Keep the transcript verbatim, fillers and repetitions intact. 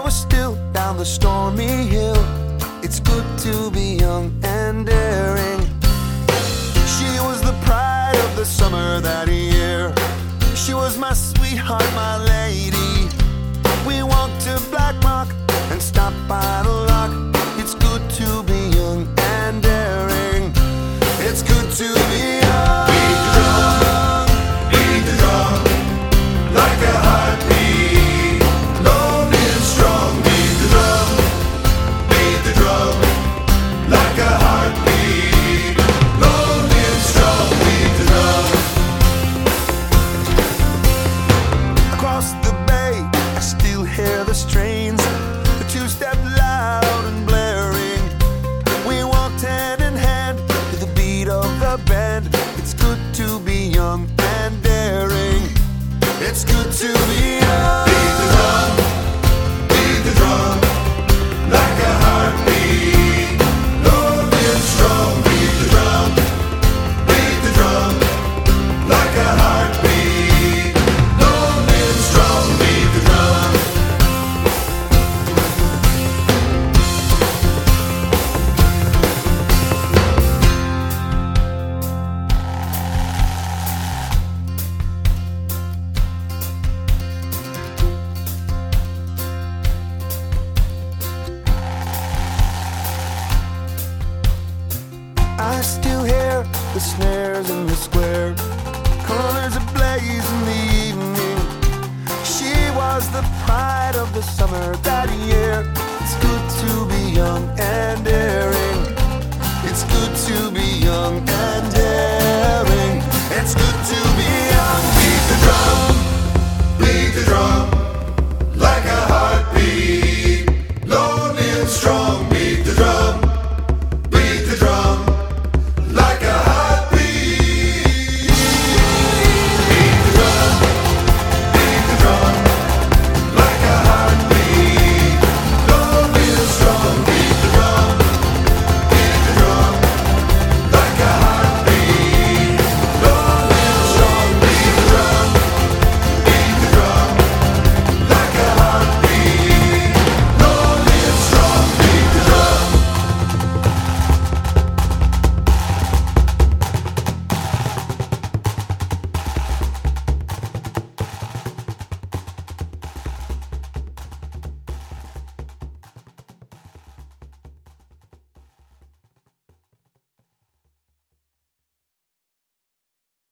was still down the stormy hill. It's good to be young and daring. She was the pride of the summer that year. She was my sweetheart, my lady. We walked to Black Rock and stopped by the lock. It's good to be young and daring. It's good to be young. Beat the drum, beat the drum, like a heartbeat, lonely and strong. Beat the drum, beat the drum, like a heartbeat, lonely and strong. Beat the drum. Across the bay, I still hear the strains, the two-step loud and blaring. We walked hand in hand to the beat of the band. It's good to be young and daring. It's good to be young. Beat the drum, beat the drum, like a heartbeat, lonely and strong. Beat the drum, beat the drum, like a heartbeat, lonely and strong. Beat the drum. I still hear the snares in the square, colors ablaze in the evening. She was the pride of the summer that year. It's good to be young